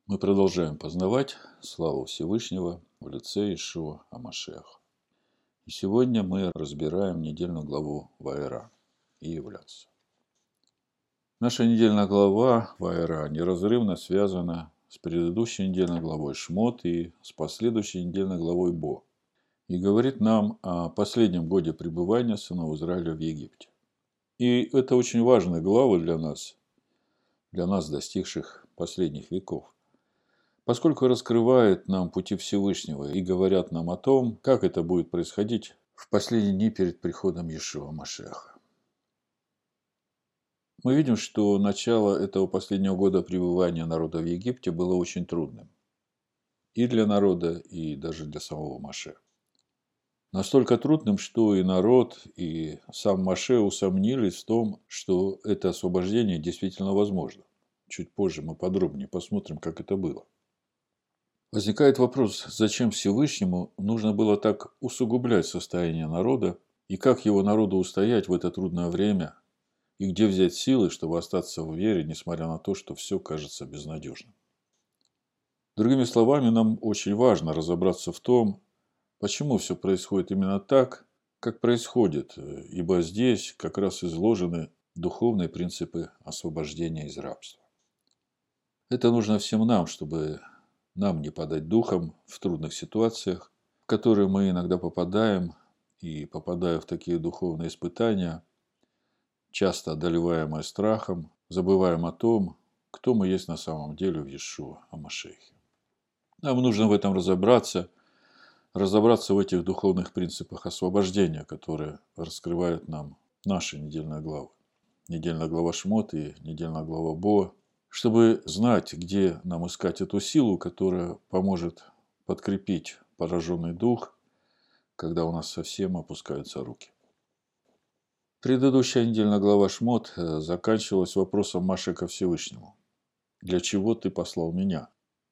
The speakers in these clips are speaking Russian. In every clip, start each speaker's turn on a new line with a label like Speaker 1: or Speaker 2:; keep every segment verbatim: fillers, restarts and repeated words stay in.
Speaker 1: Мы продолжаем познавать славу Всевышнего в лице Иешуа ха-Машиаха. И сегодня мы разбираем недельную главу Ваэра и являться. Наша недельная глава Ваэра неразрывно связана с предыдущей недельной главой Шмот и с последующей недельной главой Бо. И говорит нам о последнем годе пребывания сынов Израиля в Египте. И это очень важные главы для нас, для нас, достигших последних веков, поскольку раскрывает нам пути Всевышнего и говорят нам о том, как это будет происходить в последние дни перед приходом Иешуа Машиаха. Мы видим, что начало этого последнего года пребывания народа в Египте было очень трудным. И для народа, и даже для самого Моше. Настолько трудным, что и народ, и сам Моше усомнились в том, что это освобождение действительно возможно. Чуть позже мы подробнее посмотрим, как это было. Возникает вопрос, зачем Всевышнему нужно было так усугублять состояние народа, и как его народу устоять в это трудное время, и где взять силы, чтобы остаться в вере, несмотря на то, что все кажется безнадежным. Другими словами, нам очень важно разобраться в том, почему все происходит именно так, как происходит, ибо здесь как раз изложены духовные принципы освобождения из рабства. Это нужно всем нам, чтобы нам не падать духом в трудных ситуациях, в которые мы иногда попадаем, и попадая в такие духовные испытания, часто одолеваемые страхом, забываем о том, кто мы есть на самом деле в Иешуа ха-Машиахе. Нам нужно в этом разобраться, разобраться в этих духовных принципах освобождения, которые раскрывают нам наши недельные главы. Недельная глава Шмот и недельная глава Бо, чтобы знать, где нам искать эту силу, которая поможет подкрепить пораженный дух, когда у нас совсем опускаются руки. Предыдущая недельная глава Шмот заканчивалась вопросом Маши ко Всевышнему. «Для чего ты послал меня?»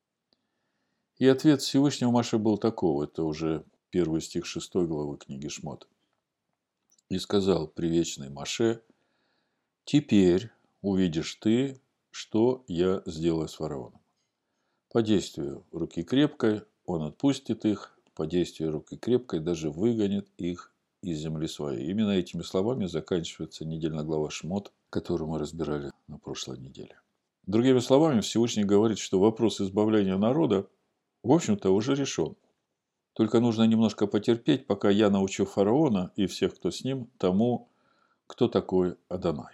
Speaker 1: И ответ Всевышнего Маше был таков, это уже первый стих шестой главы книги Шмот. «И сказал привечный Маше: теперь увидишь ты, что я сделаю с фараоном. По действию руки крепкой он отпустит их, по действию руки крепкой даже выгонит их из земли своей». Именно этими словами заканчивается недельная глава Шмот, которую мы разбирали на прошлой неделе. Другими словами, Всевышний говорит, что вопрос избавления народа, в общем-то, уже решен. Только нужно немножко потерпеть, пока я научу фараона и всех, кто с ним, тому, кто такой Адонай.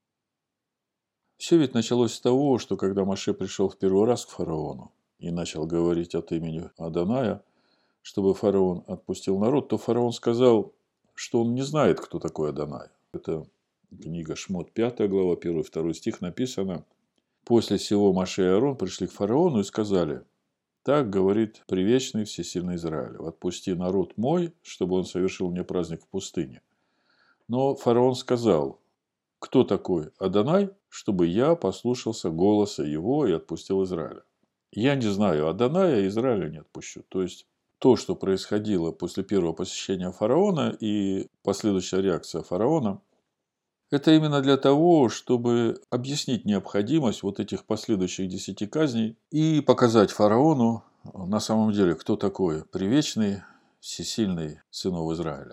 Speaker 1: Все ведь началось с того, что когда Моше пришел в первый раз к фараону и начал говорить от имени Адоная, чтобы фараон отпустил народ, то фараон сказал, что он не знает, кто такой Адонай. Это книга Шмот, пятая глава, первый второй стих написано. После сего Моше и Аарон пришли к фараону и сказали: так говорит привечный всесильный Израилев: отпусти народ мой, чтобы он совершил мне праздник в пустыне. Но фараон сказал: кто такой Адонай, чтобы я послушался голоса его и отпустил Израиля? Я не знаю Адоная, Израиля не отпущу. То есть, то, что происходило после первого посещения фараона и последующая реакция фараона, это именно для того, чтобы объяснить необходимость вот этих последующих десяти казней и показать фараону на самом деле, кто такой привечный, всесильный сынов Израиля.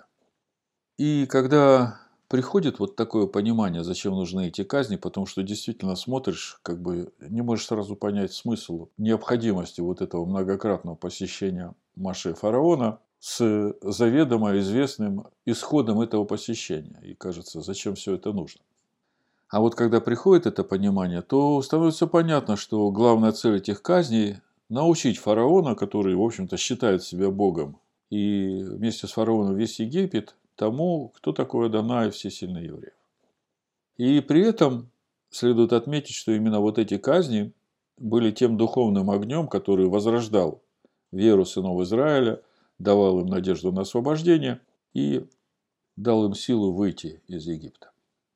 Speaker 1: И когда приходит вот такое понимание, зачем нужны эти казни, потому что действительно смотришь, как бы не можешь сразу понять смысл необходимости вот этого многократного посещения Моше фараона с заведомо известным исходом этого посещения. И кажется, зачем все это нужно. А вот когда приходит это понимание, то становится понятно, что главная цель этих казней – научить фараона, который, в общем-то, считает себя богом, и вместе с фараоном весь Египет, тому, кто такой Адонай, всесильный евреев. И при этом следует отметить, что именно вот эти казни были тем духовным огнем, который возрождал веру сынов Израиля, давал им надежду на освобождение и дал им силу выйти из Египта.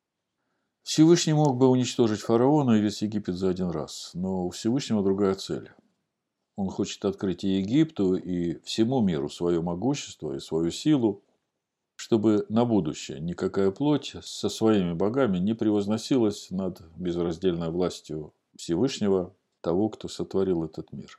Speaker 1: Всевышний мог бы уничтожить фараона и весь Египет за один раз, но у Всевышнего другая цель. Он хочет открыть и Египту, и всему миру свое могущество и свою силу, чтобы на будущее никакая плоть со своими богами не превозносилась над безраздельной властью Всевышнего, того, кто сотворил этот мир.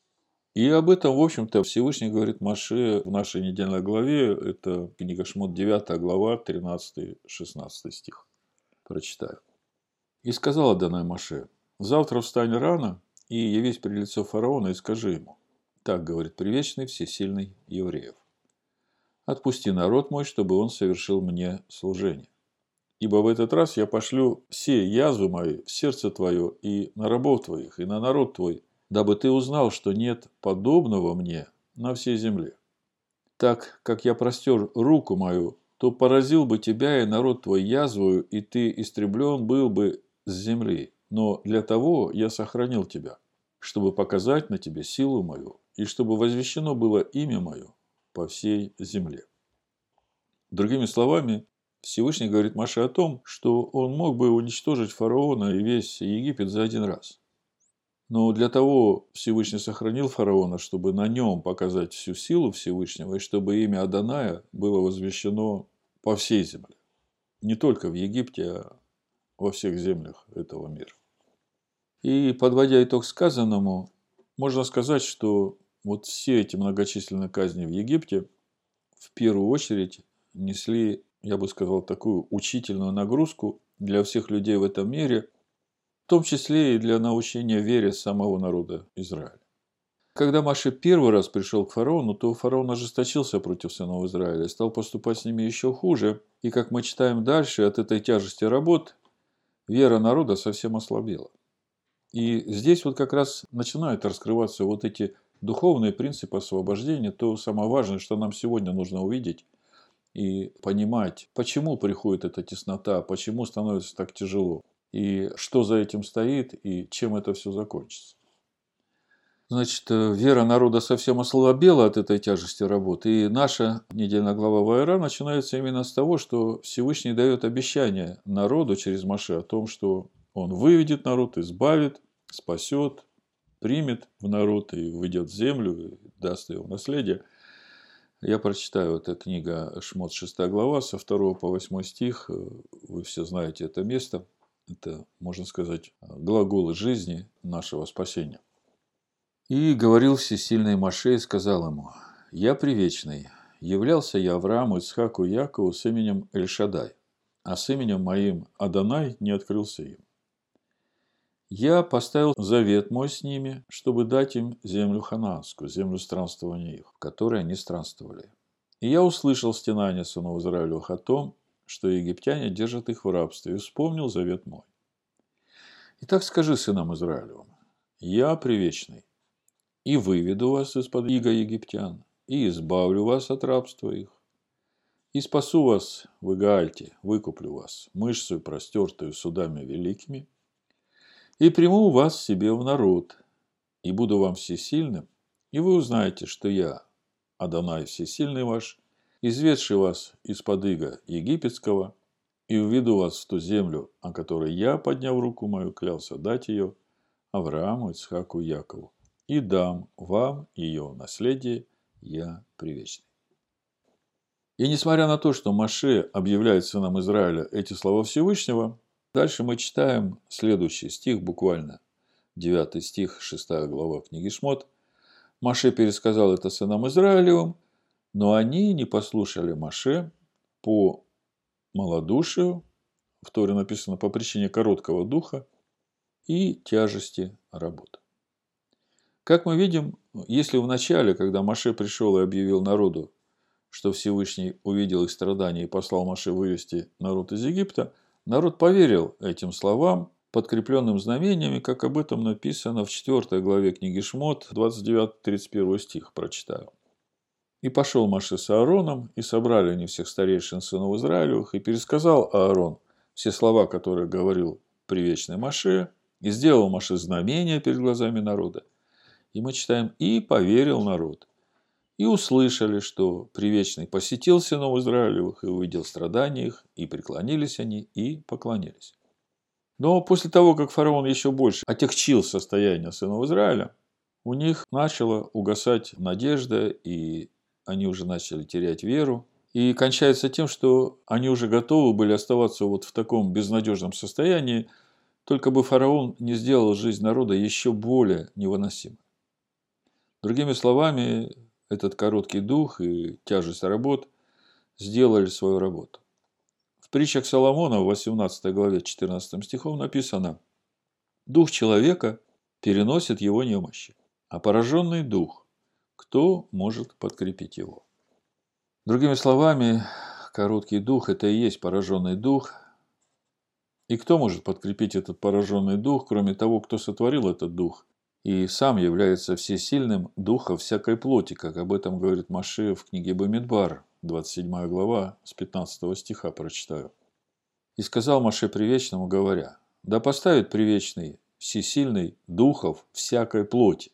Speaker 1: И об этом, в общем-то, Всевышний говорит Моше в нашей недельной главе. Это книга Шмот, девятая глава, тринадцатый-шестнадцатый стих. Прочитаю. «И сказал Адонай Моше: завтра встань рано и явись при лицо фараона и скажи ему: так говорит Привечный Всесильный евреев: отпусти народ мой, чтобы он совершил мне служение. Ибо в этот раз я пошлю все язвы мои в сердце твое и на рабов твоих, и на народ твой, дабы ты узнал, что нет подобного мне на всей земле. Так как я простер руку мою, то поразил бы тебя и народ твой язвою, и ты истреблен был бы с земли. Но для того я сохранил тебя, чтобы показать на тебе силу мою, и чтобы возвещено было имя мое по всей земле». Другими словами, Всевышний говорит Моше о том, что он мог бы уничтожить фараона и весь Египет за один раз. Но для того Всевышний сохранил фараона, чтобы на нем показать всю силу Всевышнего, и чтобы имя Адоная было возвещено по всей земле. Не только в Египте, а во всех землях этого мира. И, подводя итог сказанному, можно сказать, что вот все эти многочисленные казни в Египте в первую очередь несли, я бы сказал, такую учительную нагрузку для всех людей в этом мире, в том числе и для научения вере самого народа Израиля. Когда Моше первый раз пришел к фараону, то фараон ожесточился против сынов Израиля и стал поступать с ними еще хуже. И, как мы читаем дальше, от этой тяжести работ вера народа совсем ослабела. И здесь вот как раз начинают раскрываться вот эти духовные принципы освобождения, то самое важное, что нам сегодня нужно увидеть и понимать, почему приходит эта теснота, почему становится так тяжело, и что за этим стоит, и чем это все закончится. Значит, вера народа совсем ослабела от этой тяжести работы, и наша недельная глава Ваэра начинается именно с того, что Всевышний дает обещание народу через Моше о том, что он выведет народ, избавит, спасет, примет в народ и введет в землю, и даст его в наследие. Я прочитаю, это книга Шмот, шестая глава, со второго по восьмой стих. Вы все знаете это место. Это, можно сказать, глаголы жизни нашего спасения. «И говорил всесильный Моше и сказал ему: я привечный, являлся я Аврааму, Ицхаку и Якову с именем Эль-Шадай, а с именем моим Адонай не открылся им. Я поставил завет мой с ними, чтобы дать им землю ханаанскую, землю странствования их, в которой они странствовали. И я услышал стенание сынов Израилевых о том, что египтяне держат их в рабстве, и вспомнил завет мой. Итак, скажи сынам Израилевым: я привечный, и выведу вас из-под ига египтян, и избавлю вас от рабства их, и спасу вас в Игаальте, выкуплю вас мышцей простертую судами великими, и приму вас себе в народ, и буду вам всесильным, и вы узнаете, что я, Адонай всесильный ваш, изведший вас из-под ига египетского, и уведу вас в ту землю, о которой я, подняв руку мою, клялся дать ее Аврааму, Ицхаку и Якову, и дам вам ее в наследие, я привечный». И несмотря на то, что Моше объявляет сынам Израиля эти слова Всевышнего, дальше мы читаем следующий стих, буквально девятый стих, шестая глава книги Шмот. Моше пересказал это сынам Израилевым, но они не послушали Моше по малодушию, в Торе написано по причине короткого духа и тяжести работы. Как мы видим, если в начале, когда Моше пришел и объявил народу, что Всевышний увидел их страдания и послал Моше вывести народ из Египта, народ поверил этим словам, подкрепленным знамениями, как об этом написано в четвёртой главе книги Шмот, двадцать девятый тридцать первый стих, прочитаю. «И пошел Моше с Аароном, и собрали они всех старейшин сынов Израилевых, и пересказал Аарон все слова, которые говорил привечный Моше, и сделал Моше знамения перед глазами народа». И мы читаем: «И поверил народ, и услышали, что привечный посетил сынов Израилевых и увидел страдания их, и преклонились они, и поклонились». Но после того, как фараон еще больше отягчил состояние сынов Израиля, у них начала угасать надежда, и они уже начали терять веру. И кончается тем, что они уже готовы были оставаться вот в таком безнадежном состоянии Только бы фараон не сделал жизнь народа еще более невыносимой. Другими словами, этот короткий дух и тяжесть работ сделали свою работу. В притчах Соломона в восемнадцатой главе четырнадцатым стихом написано: «Дух человека переносит его немощи, а пораженный дух, кто может подкрепить его?» Другими словами, короткий дух – это и есть пораженный дух. И кто может подкрепить этот пораженный дух, кроме того, кто сотворил этот дух и сам является всесильным духом всякой плоти, как об этом говорит Моше в книге Бамидбар, двадцать седьмая глава, с пятнадцатого стиха прочитаю. «И сказал Моше Привечному, говоря: да поставит Привечный всесильный духов всякой плоти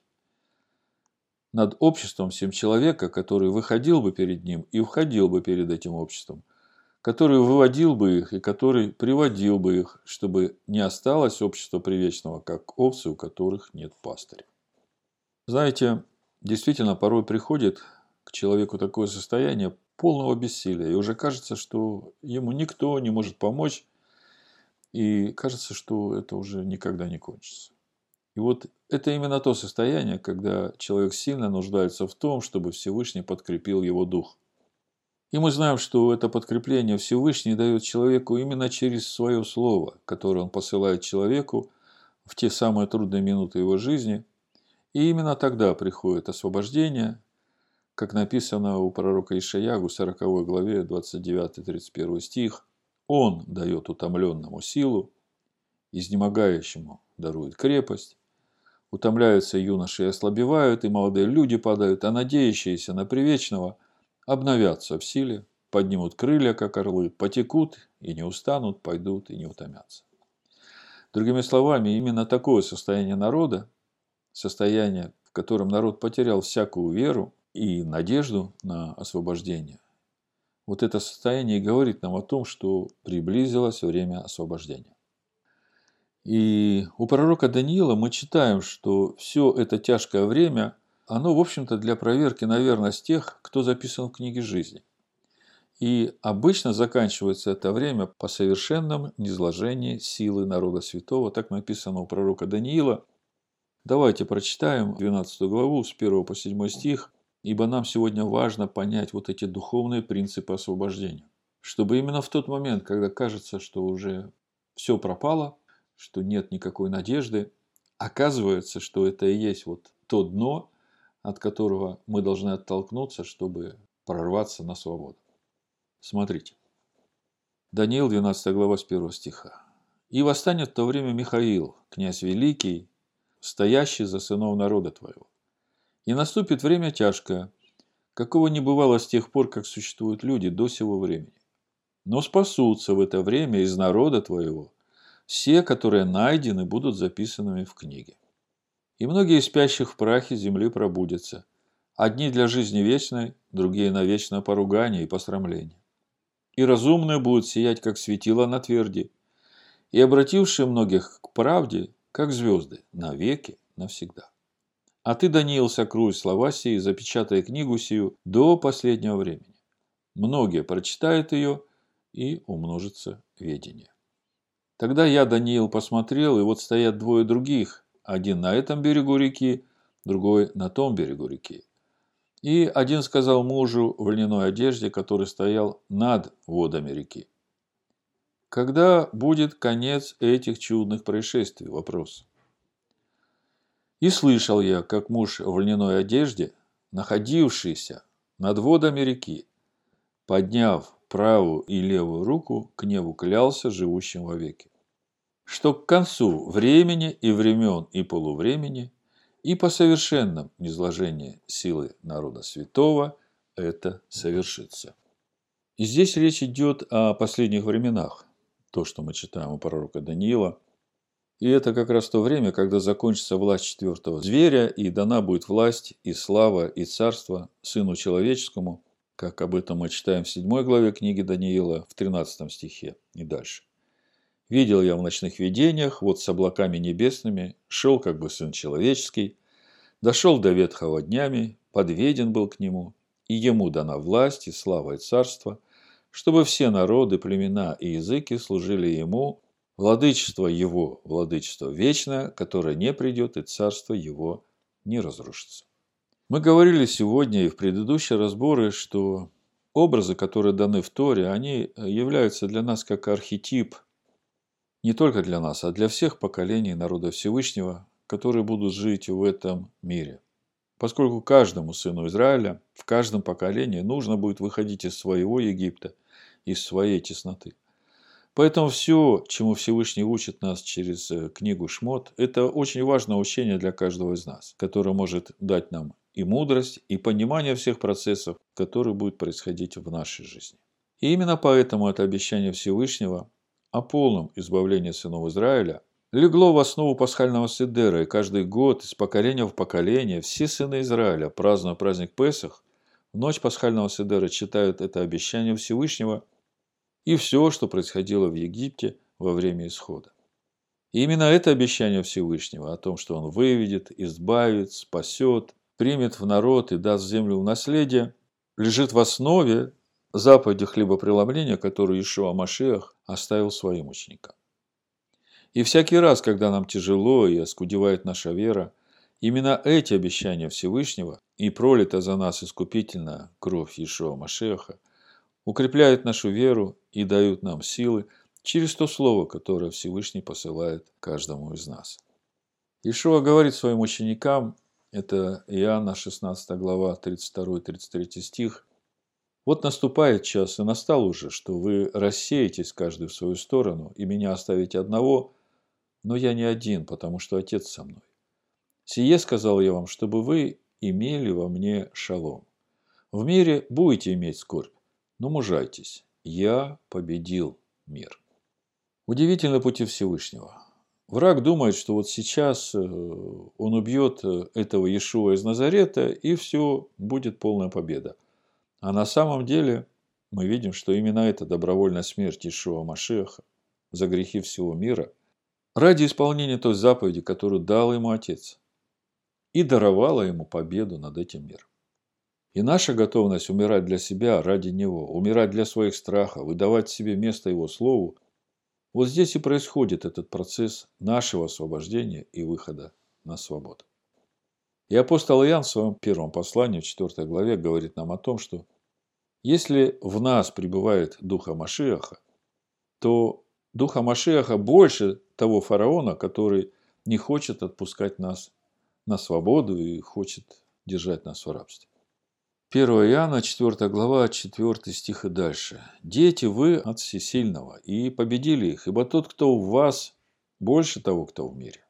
Speaker 1: над обществом всем человека, который выходил бы перед ним и входил бы перед этим обществом, который выводил бы их и который приводил бы их, чтобы не осталось общества привечного, как овцы, у которых нет пастыря». Знаете, действительно, порой приходит к человеку такое состояние полного бессилия, и уже кажется, что ему никто не может помочь, и кажется, что это уже никогда не кончится. И вот это именно то состояние, когда человек сильно нуждается в том, чтобы Всевышний подкрепил его дух. И мы знаем, что это подкрепление Всевышний дает человеку именно через свое слово, которое он посылает человеку в те самые трудные минуты его жизни. И именно тогда приходит освобождение, как написано у пророка Ишаяху в сороковой главе двадцать девятый тридцать первый стих. «Он дает утомленному силу, изнемогающему дарует крепость, утомляются юноши и ослабевают, и молодые люди падают, а надеющиеся на Привечного обновятся в силе, поднимут крылья, как орлы, потекут и не устанут, пойдут и не утомятся». Другими словами, именно такое состояние народа, состояние, в котором народ потерял всякую веру и надежду на освобождение, вот это состояние и говорит нам о том, что приблизилось время освобождения. И у пророка Даниила мы читаем, что все это тяжкое время, оно, в общем-то, для проверки на верность тех, кто записан в книге жизни. И обычно заканчивается это время по совершенном низложении силы народа святого. Так написано у пророка Даниила. Давайте прочитаем двенадцатую главу с первого по седьмой стих, ибо нам сегодня важно понять вот эти духовные принципы освобождения. Чтобы именно в тот момент, когда кажется, что уже все пропало, что нет никакой надежды, оказывается, что это и есть вот то дно, от которого мы должны оттолкнуться, чтобы прорваться на свободу. Смотрите. Даниил, двенадцатая глава, с первого стиха. «И восстанет в то время Михаил, князь великий, стоящий за сынов народа твоего. И наступит время тяжкое, какого не бывало с тех пор, как существуют люди до сего времени. Но спасутся в это время из народа твоего все, которые найдены, будут записанными в книге. И многие из спящих в прахе земли пробудятся, одни для жизни вечной, другие на вечное поругание и посрамление. И разумные будут сиять, как светило на тверди, и обратившие многих к правде, как звезды, навеки, навсегда. А ты, Даниил, сокруй слова сии, запечатай книгу сию до последнего времени. Многие прочитают ее, и умножится ведение». Тогда я, Даниил, посмотрел, и вот стоят двое других, один на этом берегу реки, другой на том берегу реки. И один сказал мужу в льняной одежде, который стоял над водами реки: «Когда будет конец этих чудных происшествий?» Вопрос. И слышал я, как муж в льняной одежде, находившийся над водами реки, подняв правую и левую руку, к небу клялся живущим вовеки, что к концу времени и времен и полувремени и по совершенном низложении силы народа святого это совершится. И здесь речь идет о последних временах, то, что мы читаем у пророка Даниила. И это как раз то время, когда закончится власть четвертого зверя, и дана будет власть и слава и царство Сыну Человеческому, как об этом мы читаем в седьмой главе книги Даниила, в тринадцатом стихе и дальше. «Видел я в ночных видениях, вот с облаками небесными, шел как бы Сын Человеческий, дошел до ветхого днями, подведен был к нему, и ему дана власть и слава и царство, чтобы все народы, племена и языки служили ему Владычество Его, владычество вечное, которое не придет, и царство Его не разрушится. Мы говорили сегодня и в предыдущие разборы, что образы, которые даны в Торе, они являются для нас как архетип, не только для нас, а для всех поколений народа Всевышнего, которые будут жить в этом мире. Поскольку каждому сыну Израиля в каждом поколении нужно будет выходить из своего Египта, из своей тесноты. Поэтому все, чему Всевышний учит нас через книгу Шмот, это очень важное учение для каждого из нас, которое может дать нам и мудрость, и понимание всех процессов, которые будут происходить в нашей жизни. И именно поэтому это обещание Всевышнего о полном избавлении сынов Израиля легло в основу пасхального седера, и каждый год из поколения в поколение все сыны Израиля, празднуя праздник Песах, в ночь пасхального седера читают это обещание Всевышнего и все, что происходило в Египте во время исхода. И именно это обещание Всевышнего о том, что Он выведет, избавит, спасет, примет в народ и даст землю в наследие, лежит в основе заповеди хлебопреломления, которую Иешуа Машиах оставил своим ученикам. И всякий раз, когда нам тяжело и оскудевает наша вера, именно эти обещания Всевышнего и пролита за нас искупительная кровь Иешуа Машиаха укрепляют нашу веру и дают нам силы через то слово, которое Всевышний посылает каждому из нас. Иешуа говорит своим ученикам, это Иоанна шестнадцатая глава, тридцать второй тридцать третий стих, «Вот наступает час, и настал уже, что вы рассеетесь каждый в свою сторону, и меня оставите одного, но я не один, потому что Отец со мной. Сие сказал я вам, чтобы вы имели во мне шалом. В мире будете иметь скорбь, но мужайтесь, я победил мир». Удивительны пути Всевышнего. Враг думает, что вот сейчас он убьет этого Иешуа из Назарета, и все, будет полная победа. А на самом деле мы видим, что именно эта добровольная смерть Иешуа Машиаха за грехи всего мира ради исполнения той заповеди, которую дал ему Отец, и даровала ему победу над этим миром. И наша готовность умирать для себя ради Него, умирать для своих страхов, выдавать себе место Его Слову, вот здесь и происходит этот процесс нашего освобождения и выхода на свободу. И апостол Иоанн в своем первом послании, в четвёртой главе, говорит нам о том, что если в нас пребывает Духа Машиаха, то Духа Машиаха больше того фараона, который не хочет отпускать нас на свободу и хочет держать нас в рабстве. первое Иоанна, четвёртая глава, четвёртый стих и дальше. «Дети вы от всесильного, и победили их, ибо тот, кто в вас, больше того, кто в мире.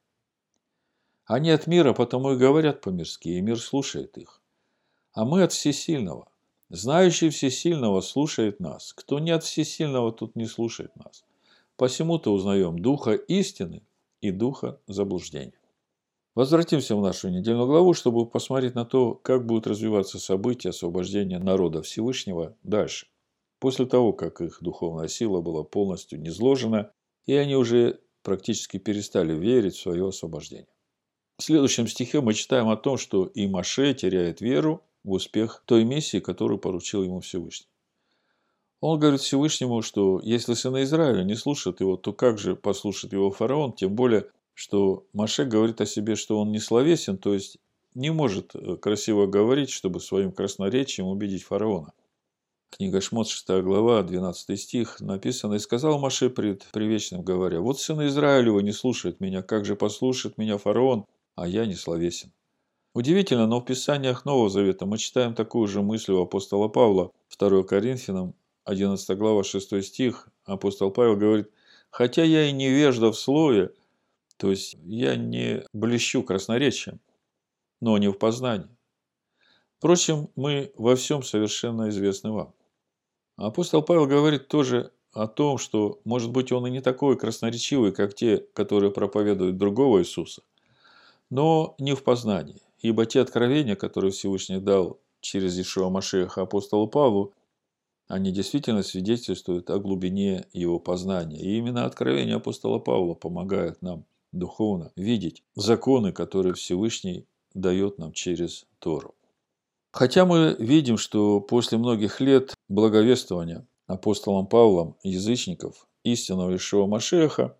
Speaker 1: Они от мира, потому и говорят по-мирски, и мир слушает их. А мы от всесильного. Знающий всесильного слушает нас. Кто не от всесильного, тот не слушает нас. Посему-то узнаем духа истины и духа заблуждения». Возвратимся в нашу недельную главу, чтобы посмотреть на то, как будут развиваться события освобождения народа Всевышнего дальше, после того, как их духовная сила была полностью низложена, и они уже практически перестали верить в свое освобождение. В следующем стихе мы читаем о том, что и Моше теряет веру в успех той миссии, которую поручил ему Всевышний. Он говорит Всевышнему, что если сыны Израиля не слушают его, то как же послушает его фараон, тем более, что Моше говорит о себе, что он не словесен, то есть не может красиво говорить, чтобы своим красноречием убедить фараона. Книга Шмот, шестая глава, двенадцатый стих, написано: «И сказал Моше пред Привечным, говоря: вот сыны Израилевы не слушают меня, как же послушает меня фараон, а я не словесен». Удивительно, но в Писаниях Нового Завета мы читаем такую же мысль у апостола Павла, второе Коринфянам, одиннадцатая глава, шестой стих. Апостол Павел говорит: «Хотя я и невежда в слове, то есть я не блещу красноречием, но не в познании. Впрочем, мы во всем совершенно известны вам». Апостол Павел говорит тоже о том, что, может быть, он и не такой красноречивый, как те, которые проповедуют другого Иисуса, но не в познании. Ибо те откровения, которые Всевышний дал через Иешуа Машиаха апостолу Павлу, они действительно свидетельствуют о глубине его познания. И именно откровения апостола Павла помогают нам духовно видеть законы, которые Всевышний дает нам через Тору. Хотя мы видим, что после многих лет благовествования апостолом Павлом язычников истинного Иешуа Машиаха,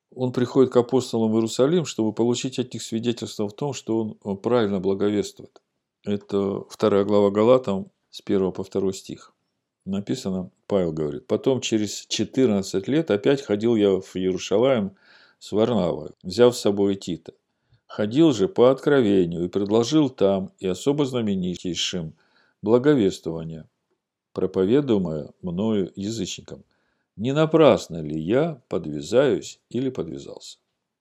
Speaker 1: Он приходит к апостолам в Иерусалим, чтобы получить от них свидетельство в том, что он правильно благовествует. Это вторая глава Галатам с первого по второй стих. Написано, Павел говорит: «Потом через четырнадцать лет опять ходил я в Иерушалаим с Варнавой, взяв с собой Тита. Ходил же по откровению и предложил там и особо знаменитейшим благовествование, проповедуемое мною язычникам. Не напрасно ли я подвязаюсь или подвязался?»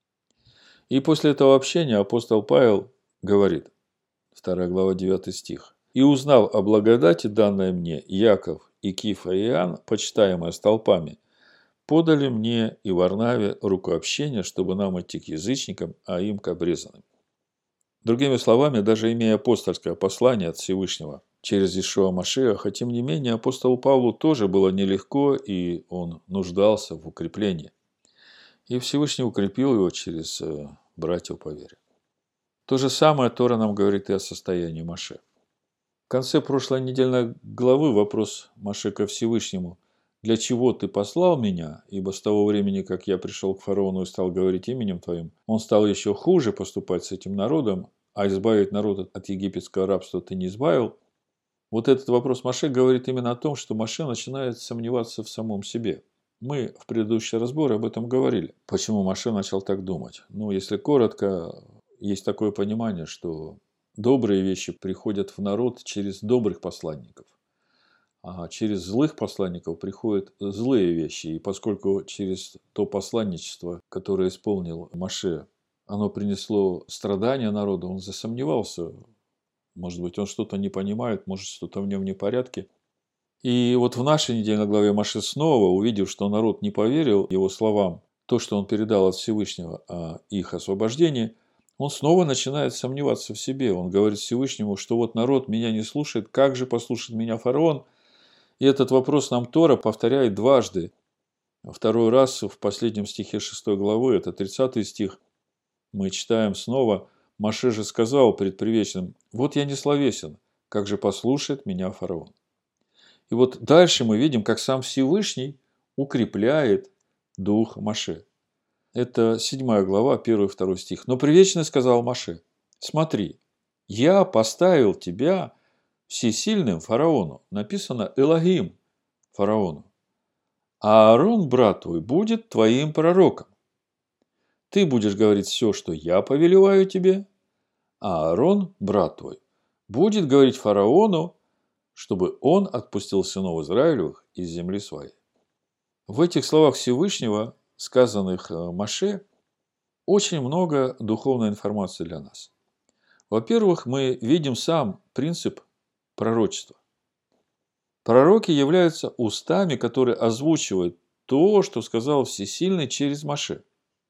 Speaker 1: И после этого общения апостол Павел говорит, вторая глава, девятый стих: «И узнав о благодати, данной мне, Яков и Кифа и Иоанн, почитаемые столпами, подали мне и Варнаве руку общения, чтобы нам идти к язычникам, а им к обрезанным». Другими словами, даже имея апостольское послание от Всевышнего через Иешуа Машиаха, тем не менее, апостолу Павлу тоже было нелегко, и он нуждался в укреплении. И Всевышний укрепил его через братьев по вере. То же самое Тора нам говорит и о состоянии Моше. В конце прошлой недельной главы вопрос Моше ко Всевышнему: «Для чего ты послал меня? Ибо с того времени, как я пришел к фараону и стал говорить именем твоим, он стал еще хуже поступать с этим народом, а избавить народ от египетского рабства ты не избавил». Вот этот вопрос Моше говорит именно о том, что Моше начинает сомневаться в самом себе. Мы в предыдущий разбор об этом говорили. Почему Моше начал так думать? Ну, если коротко, есть такое понимание, что добрые вещи приходят в народ через добрых посланников, а через злых посланников приходят злые вещи. И поскольку через то посланничество, которое исполнил Моше, оно принесло страдания народу, он засомневался. Может быть, он что-то не понимает, может, что-то в нем не в порядке. И вот в нашей недельной главе Моше снова, увидев, что народ не поверил его словам, то, что он передал от Всевышнего о их освобождении, он снова начинает сомневаться в себе. Он говорит Всевышнему, что вот народ меня не слушает, как же послушает меня фараон? И этот вопрос нам Тора повторяет дважды. Второй раз в последнем стихе шестой главы, это тридцатый стих, мы читаем снова: «Моше же сказал пред привечным: вот я не словесен, как же послушает меня фараон». И вот дальше мы видим, как сам Всевышний укрепляет дух Моше. Это седьмая глава, первый и второй стих. «Но привечный сказал Моше: смотри, я поставил тебя всесильным фараону». Написано Элогим фараону. «А Аарон, брат твой, будет твоим пророком. Ты будешь говорить все, что я повелеваю тебе, а Аарон, брат твой, будет говорить фараону, чтобы он отпустил сынов Израилевых из земли своей». В этих словах Всевышнего, сказанных Моше, очень много духовной информации для нас. Во-первых, мы видим сам принцип пророчества. Пророки являются устами, которые озвучивают то, что сказал Всесильный через Моше.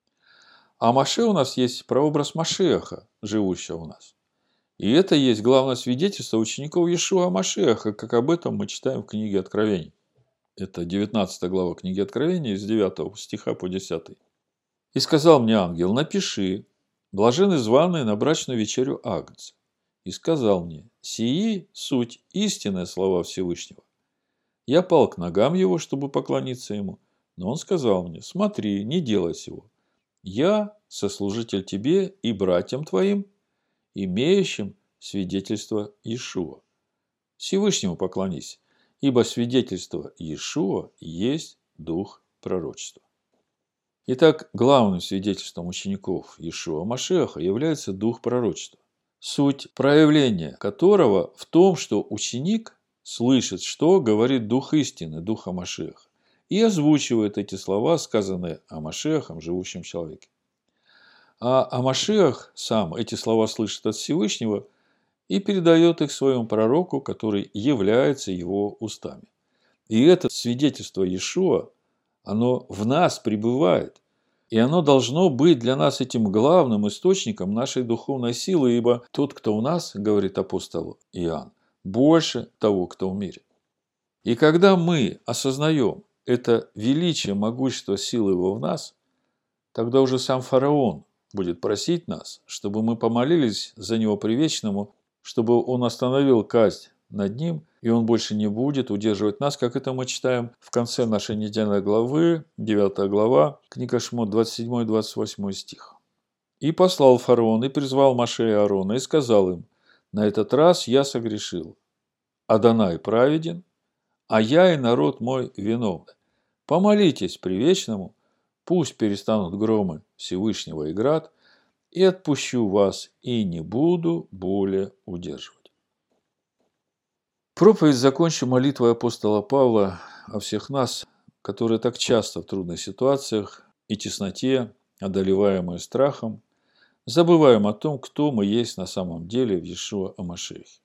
Speaker 1: А Моше у нас есть прообраз Машиаха, живущего у нас. И это есть главное свидетельство учеников Иешуа Машиаха, как об этом мы читаем в книге Откровений. Это девятнадцатая глава книги Откровений, с девятого стиха по десятый. «И сказал мне ангел: напиши: блаженны званые на брачную вечерю Агнца. И сказал мне: сии суть истинные слова Всевышнего. Я пал к ногам его, чтобы поклониться ему, но он сказал мне: смотри, не делай сего. Я сослужитель тебе и братьям твоим, имеющим свидетельство Иешуа. Всевышнему поклонись, ибо свидетельство Иешуа есть дух пророчества». Итак, главным свидетельством учеников Иешуа Машиаха является дух пророчества, суть проявления которого в том, что ученик слышит, что говорит дух истины, духа Машиаха, и озвучивает эти слова, сказанные о Машиахе, живущем человеке. А о Машиах сам эти слова слышит от Всевышнего и передает их своему пророку, который является его устами. И это свидетельство Иешуа, оно в нас пребывает. И оно должно быть для нас этим главным источником нашей духовной силы, ибо тот, кто у нас, говорит апостол Иоанн, больше того, кто в мире. И когда мы осознаем это величие, могущество силы его в нас, тогда уже сам фараон будет просить нас, чтобы мы помолились за него привечному, чтобы он остановил казнь над ним и Он больше не будет удерживать нас, как это мы читаем в конце нашей недельной главы, девятая глава, книга Шмот, двадцать седьмой двадцать восьмой стих. «И послал фараон, и призвал Моше и Аарона, и сказал им: на этот раз я согрешил. Адонай праведен, а я и народ мой виновны. Помолитесь Привечному, пусть перестанут громы Всевышнего и град, и отпущу вас, и не буду более удерживать». Проповедь закончу молитвой апостола Павла о всех нас, которые так часто в трудных ситуациях и тесноте, одолеваемые страхом, забываем о том, кто мы есть на самом деле в Иешуа ха-Машиахе.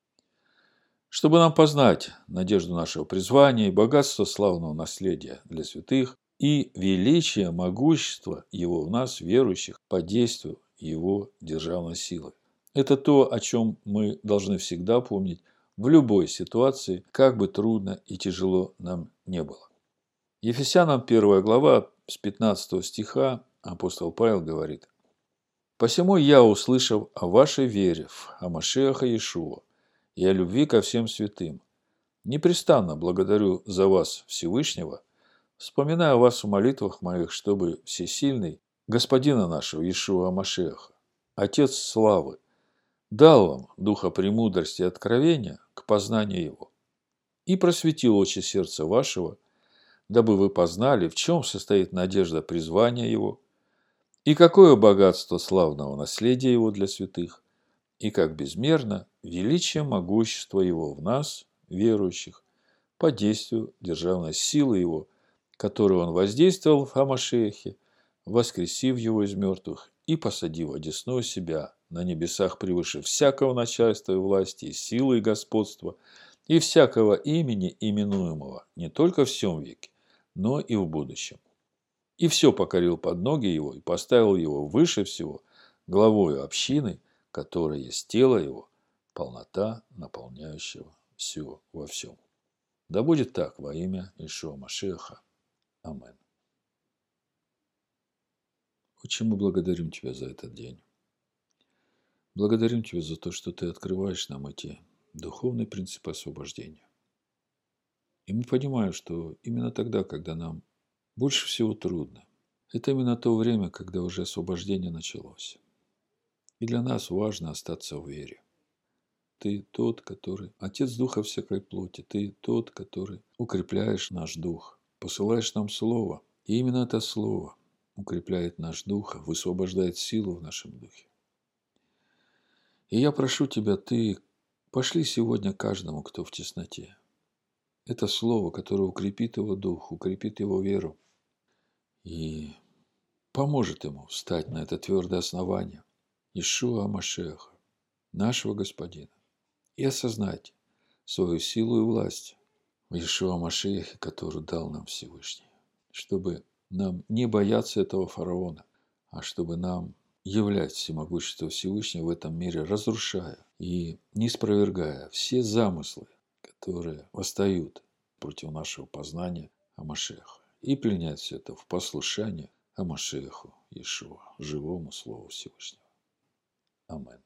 Speaker 1: Чтобы нам познать надежду нашего призвания и богатство славного наследия для святых и величие, могущество Его в нас, верующих, по действию Его державной силы. Это то, о чем мы должны всегда помнить в любой ситуации, как бы трудно и тяжело нам не было. Ефесянам первая глава с пятнадцатого стиха апостол Павел говорит: «Посему я, услышав о вашей вере в ха-Машиаха Иешуа и о любви ко всем святым, непрестанно благодарю за вас Всевышнего, вспоминая о вас в молитвах моих, чтобы всесильный Господина нашего Иешуа ха-Машиаха, Отец славы, дал вам духа премудрости и откровения к познанию Его, и просветил очи сердца вашего, дабы вы познали, в чем состоит надежда призвания Его, и какое богатство славного наследия Его для святых, и как безмерно величие могущества Его в нас, верующих, по действию державной силы Его, которую Он воздействовал в ха-Машиахе, воскресив Его из мертвых и посадив одесную себя на небесах превыше всякого начальства и власти, и силы и господства, и всякого имени именуемого не только в сем веке, но и в будущем. И все покорил под ноги Его и поставил Его выше всего, главою общины, которая есть тело Его, полнота, наполняющего все во всем. Да будет так во имя Иешуа Машиаха. Амин. Отче, мы благодарим Тебя за этот день. Благодарим Тебя за то, что Ты открываешь нам эти духовные принципы освобождения. И мы понимаем, что именно тогда, когда нам больше всего трудно, это именно то время, когда уже освобождение началось. И для нас важно остаться в вере. Ты тот, который Отец Духа всякой плоти. Ты тот, который укрепляешь наш дух, посылаешь нам Слово. И именно это Слово укрепляет наш дух, высвобождает силу в нашем духе. И я прошу Тебя, Ты пошли сегодня каждому, кто в тесноте. Это Слово, которое укрепит его дух, укрепит его веру и поможет ему встать на это твердое основание Иешуа ха-Машиаха, нашего Господина, и осознать свою силу и власть в Иешуа ха-Машиахе, которую дал нам Всевышний, чтобы нам не бояться этого фараона, а чтобы нам являть всемогущество Всевышнего в этом мире, разрушая и не спровергая все замыслы, которые восстают против нашего познания ха-Машиаха, и пленять все это в послушание ха-Машиаху Иешуа, живому Слову Всевышнего. Амин.